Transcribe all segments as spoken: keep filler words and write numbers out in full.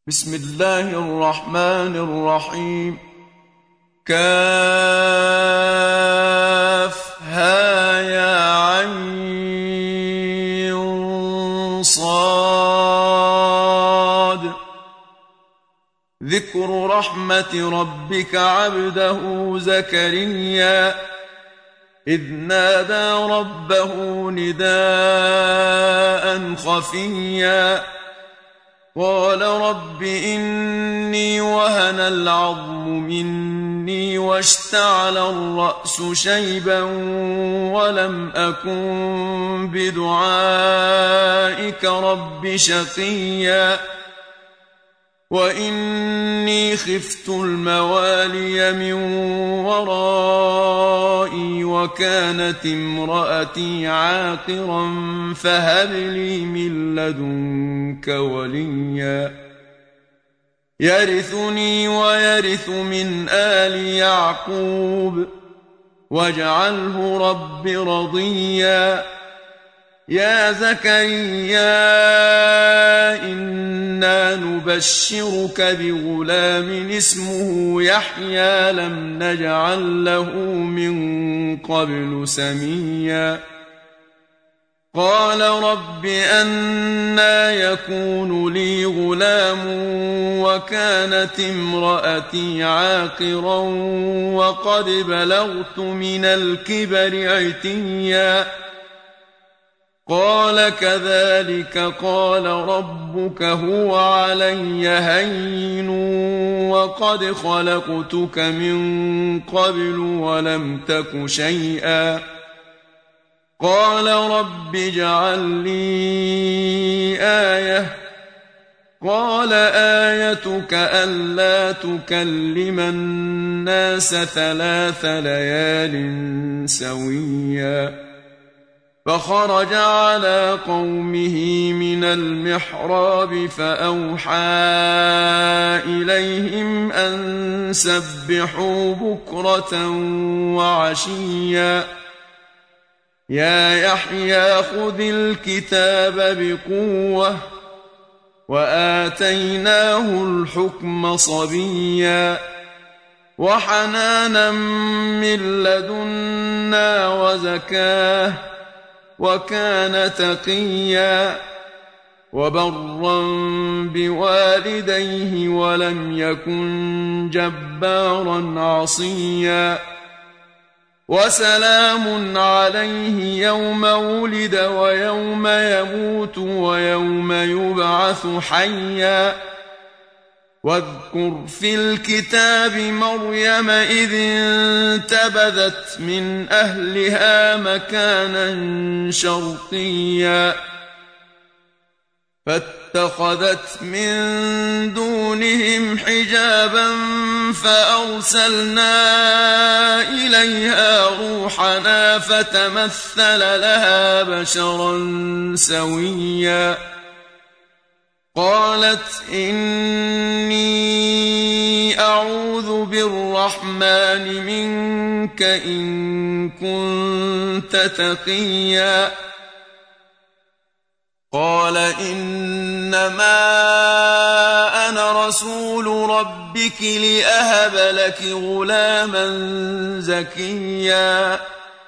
بسم الله الرحمن الرحيم. كافها يا عين صاد. ذكر رحمة ربك عبده زكريا إذ نادى ربه نداء خفيا قال رب إني وهن العظم مني واشتعل الرأس شيبا ولم أكن بدعائك رب شقيا وإني خفت الموالي من ورائي وكانت امرأتي عاقرا فهب لي من لدنك وليا يرثني ويرث من آل يعقوب واجعله رب رضيا يا زكريا إنا نبشرك بغلام اسمه يحيى لم نجعل له من قبل سميا قال رب أنى يكون لي غلام وكانت امرأتي عاقرا وقد بلغت من الكبر عتيا قال كذلك قال ربك هو علي هين وقد خلقتك من قبل ولم تك شيئا قال رب اجعل لي آية قال آيتك ألا تكلم الناس ثلاث ليال سويا فخرج على قومه من المحراب فأوحى إليهم أن سبحوا بكرة وعشيا يا يحيى خذ الكتاب بقوة وآتيناه الحكم صبيا وحنانا من لدنا وزكاه وكان تقيا وبرا بوالديه ولم يكن جبارا عصيا وسلام عليه يوم ولد ويوم يموت ويوم يبعث حيا واذكر في الكتاب مريم إذ انتبذت من أهلها مكانا شرقيا فاتخذت من دونهم حجابا فأرسلنا إليها روحنا فتمثل لها بشرا سويا قالت إني أعوذ بالرحمن منك إن كنت تقيا قال إنما أنا رسول ربك لأهب لك غلاما زكيا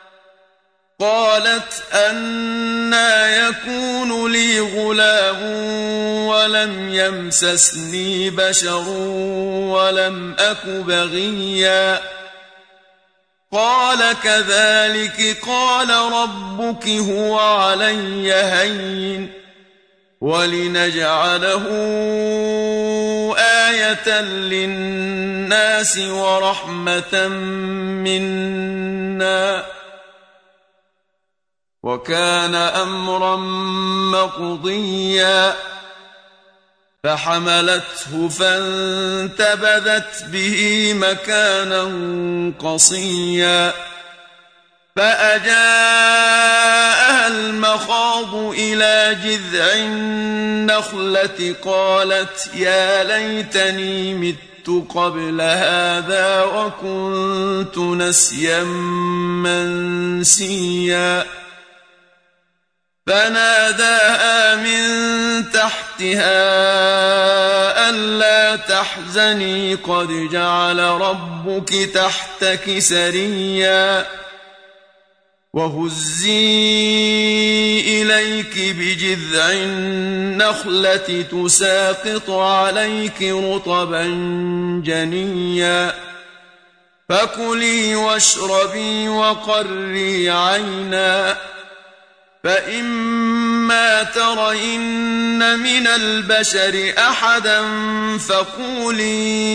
قالت أنى يكون لي غلام ولم يمسسني بشر ولم أك بغيا قال كذلك قال ربك هو علي هين ولنجعله آية للناس ورحمة منا وكان أمرا مقضيا فحملته فانتبذت به مكانا قصيا فأجاءها المخاض إلى جذع النخلة قالت يا ليتني مت قبل هذا وكنت نسيا منسيا فناداها من تحتها ألا تحزني قد جعل ربك تحتك سريا وهزي إليك بجذع النخلة تساقط عليك رطبا جنيا فكلي واشربي وقري عينا فإما ترين من البشر أحدا فقولي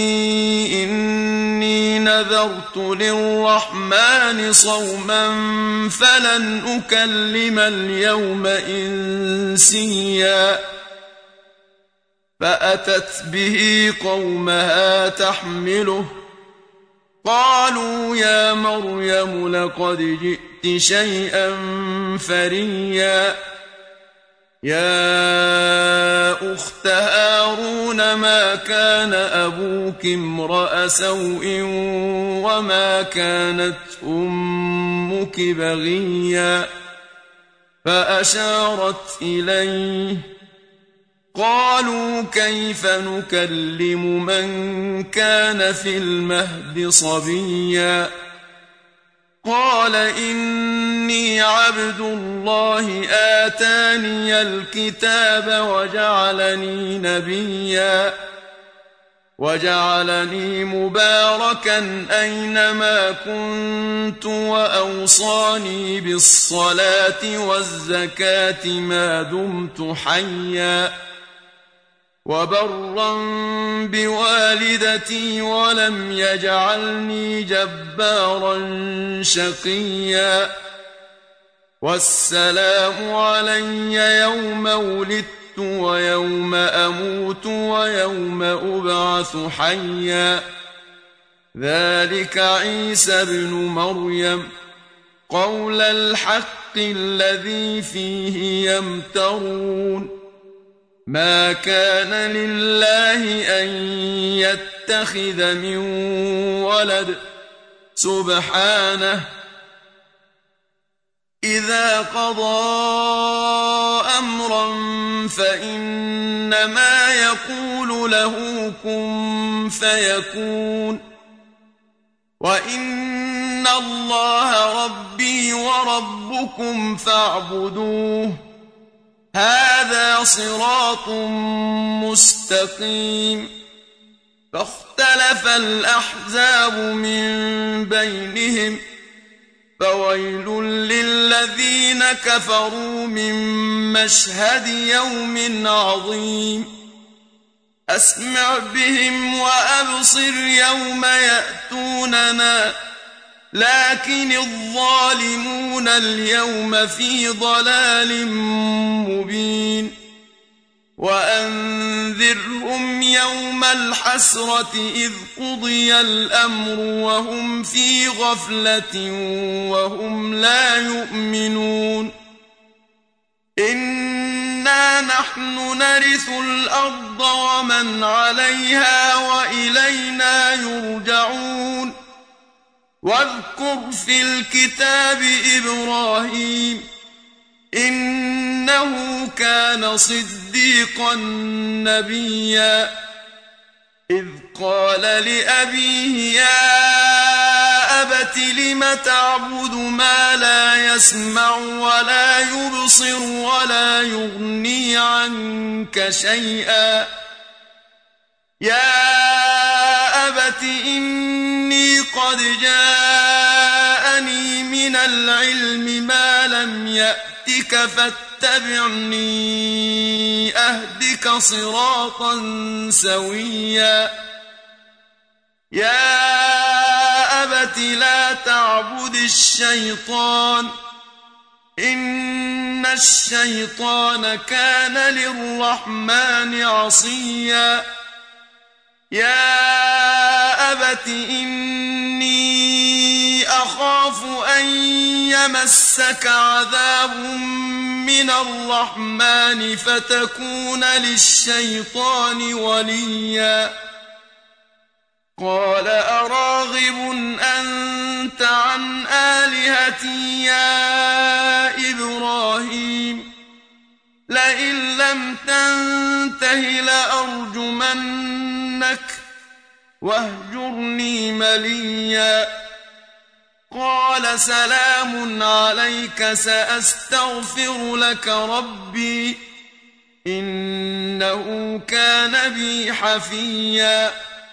إني نذرت للرحمن صوما فلن أكلم اليوم إنسيا فأتت به قومها تحمله قالوا يا مريم لقد جئت شيئا فريا يا أخت هارون ما كان أبوك امرأ سوء وما كانت أمك بغيا فأشارت إليه قالوا كيف نكلم من كان في المهد صبيا قال إني عبد الله آتاني الكتاب وجعلني نبيا وجعلني مباركا أينما كنت وأوصاني بالصلاة والزكاة ما دمت حيا وبرا بوالدتي ولم يجعلني جبارا شقيا والسلام علي يوم ولدت ويوم أموت ويوم أبعث حيا ذلك عيسى بن مريم قول الحق الذي فيه يمترون ما كان لله أن يتخذ من ولد سبحانه إذا قضى أمرا فإنما يقول له كن فيكون وإن الله ربي وربكم فاعبدوه هذا صراط مستقيم فاختلف الأحزاب من بينهم فويل للذين كفروا من مشهد يوم عظيم أسمع بهم وأبصر يوم يأتوننا لكن الظالمون اليوم في ضلال مبين وأنذرهم يوم الحسرة إذ قضي الأمر وهم في غفلة وهم لا يؤمنون إنا نحن نرث الأرض ومن عليها وإلينا يرجعون واذكر في الكتاب إبراهيم إنه كان صديقا نبيا إذ قال لأبيه يا أبت لم تعبد ما لا يسمع ولا يبصر ولا يغني عنك شيئا يا أبت إني قد جاءني من العلم ما لم يأتك فاتبعني أهدك صراطا سويا يا أبت لا تعبد الشيطان إن الشيطان كان للرحمن عصيا يا أبت إني أخاف أن يمسك عذاب من الرحمن فتكون للشيطان وليا قال أراغب أنت عن آلهتي يا إبراهيم لئن لم تنته لأرجمنك واهجرني مليا قال سلام عليك سأستغفر لك ربي إنه كان بي حفيا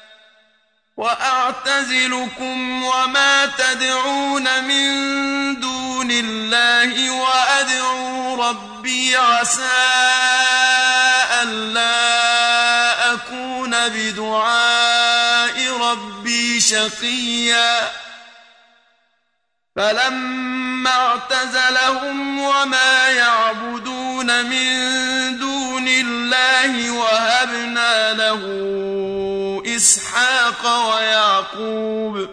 وأعتزلكم وما تدعون من دون الله وأدعو ربي عسى ألا أكون بدعاء ربي شقيا فلما اعتزلهم وما يعبدون من دون الله وهبنا له إسحاق ويعقوب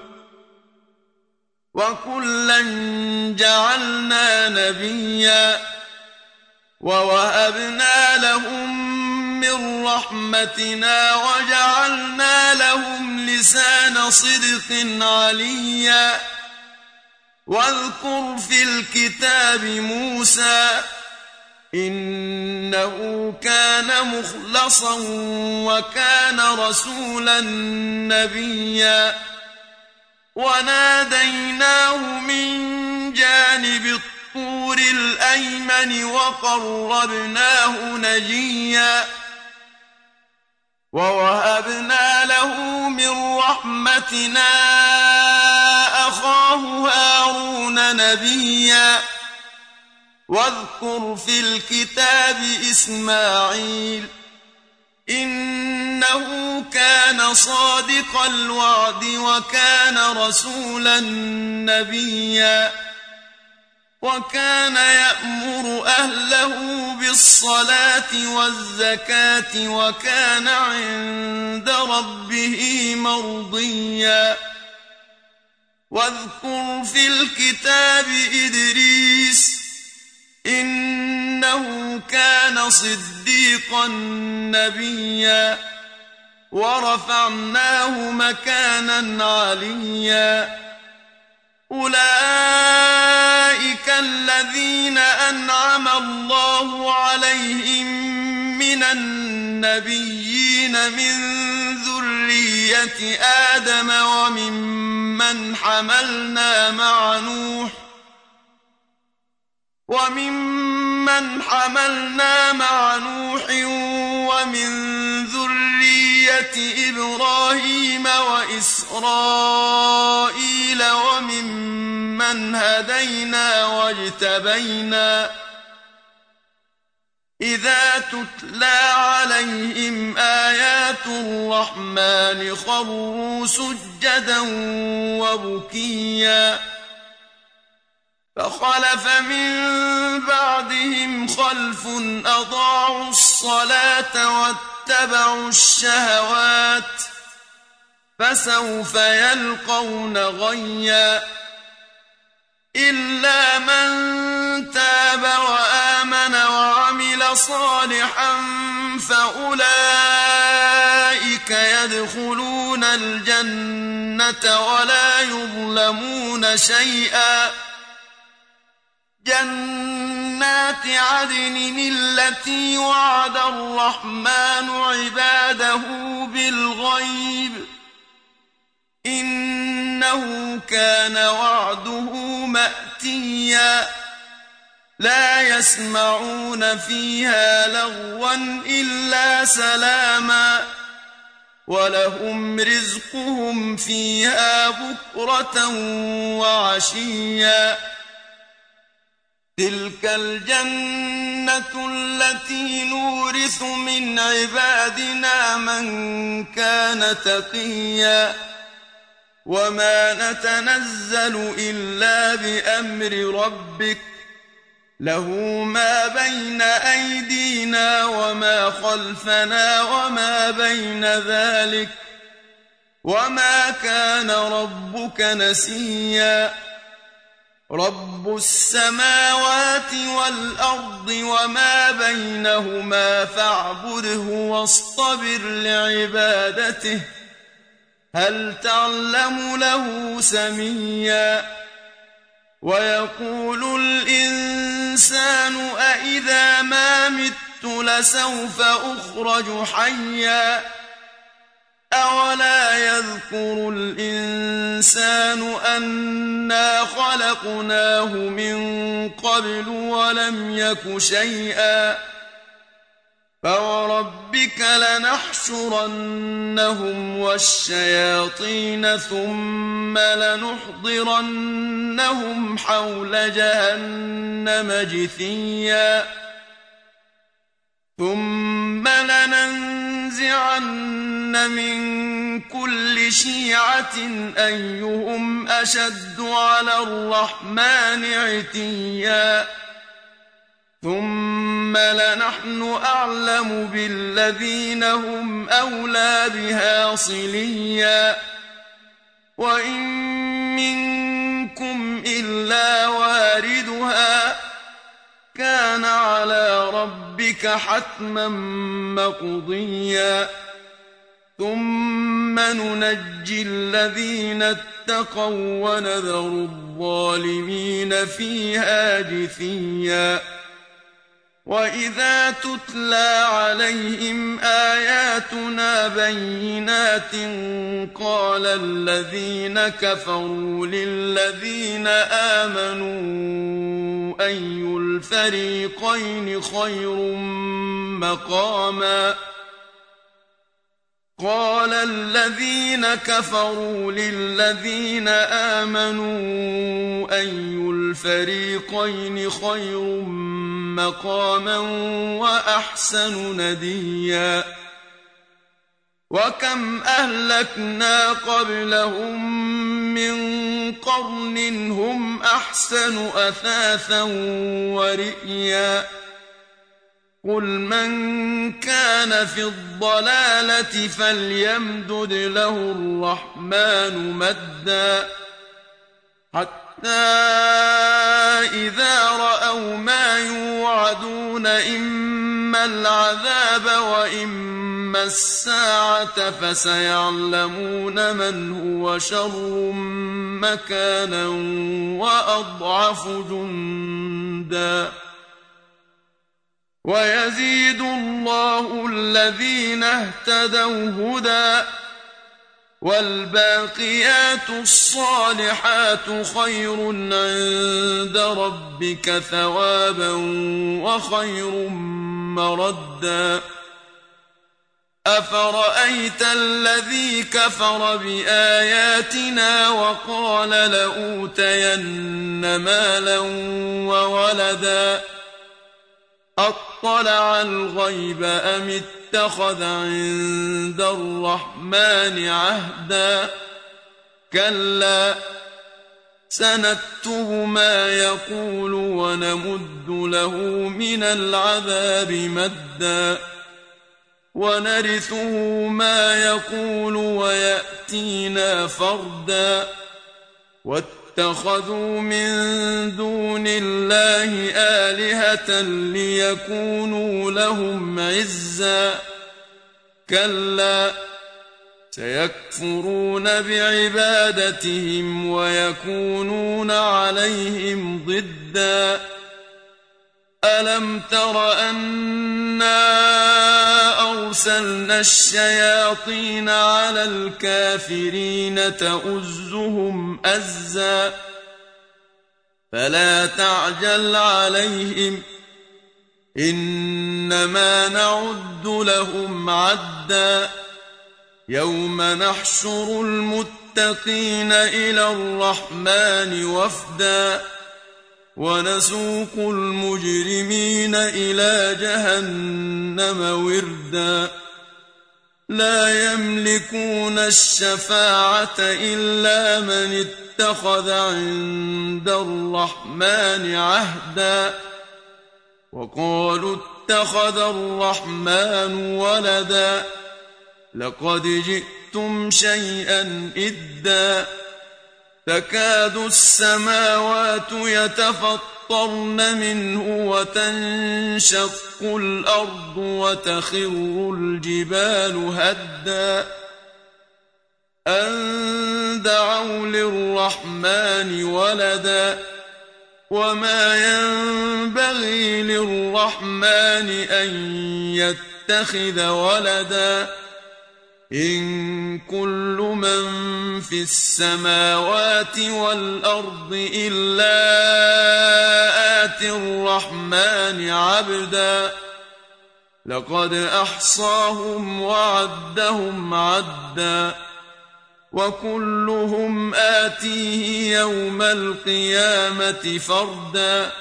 وكلا جعلنا نبيا ووهبنا لهم من رحمتنا وجعلنا لهم لسان صدق عليا واذكر في الكتاب موسى إنه كان مخلصا وكان رسولا نبيا وناديناه من جانب الطور الأيمن وقربناه نجيا ووهبنا له من رحمتنا أخاه هارون نبيا واذكر في الكتاب إسماعيل إنه كان صادق الوعد وكان رسولا نبيا وكان يأمر أهله بالصلاة والزكاة وكان عند ربه مرضيا واذكر في الكتاب إدريس إنه كان صديقا نبيا ورفعناه مكانا عليا أولئك الذين أنعم الله عليهم من النبيين من ذرية آدم وممن حملنا مع نوح وممن حملنا مع نوح ومن ذرية إبراهيم وإسرائيل وممن هدينا واجتبينا إذا تتلى عليهم آيات الرحمن خروا سجدا وبكيا فخلف من بعدهم خلف أضاعوا الصلاة واتبعوا الشهوات فسوف يلقون غيا إلا من تاب وآمن وعمل صالحا فأولئك يدخلون الجنة ولا يظلمون شيئا جنات عدن التي وعد الرحمن عباده بالغيب إنه كان وعده مأتيا لا يسمعون فيها لغوا إلا سلاما ولهم رزقهم فيها بكرة وعشيا تلك الجنة التي نورث من عبادنا من كان تقيا وما نتنزل إلا بأمر ربك له ما بين أيدينا وما خلفنا وما بين ذلك وما كان ربك نسيا رب السماوات والأرض وما بينهما فاعبده واصطبر لعبادته هل تعلم له سميا ويقول الإنسان أإذا ما مت لسوف أخرج حيا أولا يذكر الإنسان أنا خلقناه من قبل ولم يك شيئا فوربك لنحشرنهم والشياطين ثم لنحضرنهم حول جهنم جثيا ثم لننزعن من كل شيعة أيهم أشد على الرحمن عتيا ثم لنحن أعلم بالذين هم أولى بها صليا وإن منكم إلا واردها كان على ربك حتما مقضيا ثم ننجي الذين اتقوا ونذر الظالمين فيها جثيا وإذا تتلى عليهم آياتنا بينات قال الذين كفروا للذين آمنوا أي الفريقين خير مقاما قال الذين كفروا للذين آمنوا أي الفريقين خير مقاما وأحسن نديا وكم أهلكنا قبلهم من قرن هم أحسن أثاثا ورئيا قل من كان في الضلالة فليمدد له الرحمن مدا حتى إذا رأوا ما يوعدون إما العذاب وإما الساعة فسيعلمون من هو شر مكانا وأضعف جندا ويزيد الله الذين اهتدوا هدى والباقيات الصالحات خير عند ربك ثوابا وخير مردا أفرأيت الذي كفر بآياتنا وقال لأوتين مالا وولدا أطلع الغيب أم اتخذ عند الرحمن عهدا كلا سنكتب ما يقول ونمد له من العذاب مدا ونرثه ما يقول ويأتينا فردا واتخذوا من دون الله آلهة ليكونوا لهم عزا كلا سيكفرون بعبادتهم ويكونون عليهم ضدا ألم تر أنا أرسلنا الشياطين على الكافرين تؤزهم أزا فلا تعجل عليهم إنما نعد لهم عدا يوم نحشر المتقين إلى الرحمن وفدا ونسوق المجرمين إلى جهنم وردا لا يملكون الشفاعة إلا من اتخذ عند الرحمن عهدا وقالوا اتخذ الرحمن ولدا لقد جئتم شيئا إدا تكاد السماوات يتفطرن منه وتنشق الأرض وتخر الجبال هدا أن دعوا للرحمن ولدا وما ينبغي للرحمن أن يتخذ ولدا إن كل من في السماوات والأرض إلا آتي الرحمن عبدا لقد أحصاهم وعدهم عدا وكلهم آتيه يوم القيامة فردا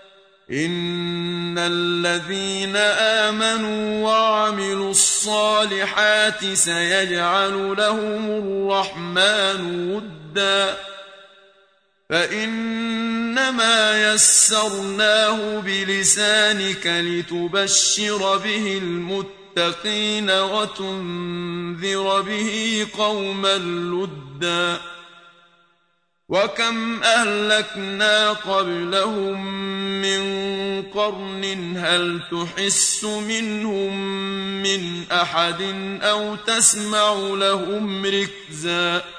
إن الذين آمنوا وعملوا الصالحات سيجعل لهم الرحمن ودا فإنما يسرناه بلسانك لتبشر به المتقين وتنذر به قوما لدا وكم أهلكنا قبلهم من قرن هل تحس منهم من أحد أو تسمع لهم ركزا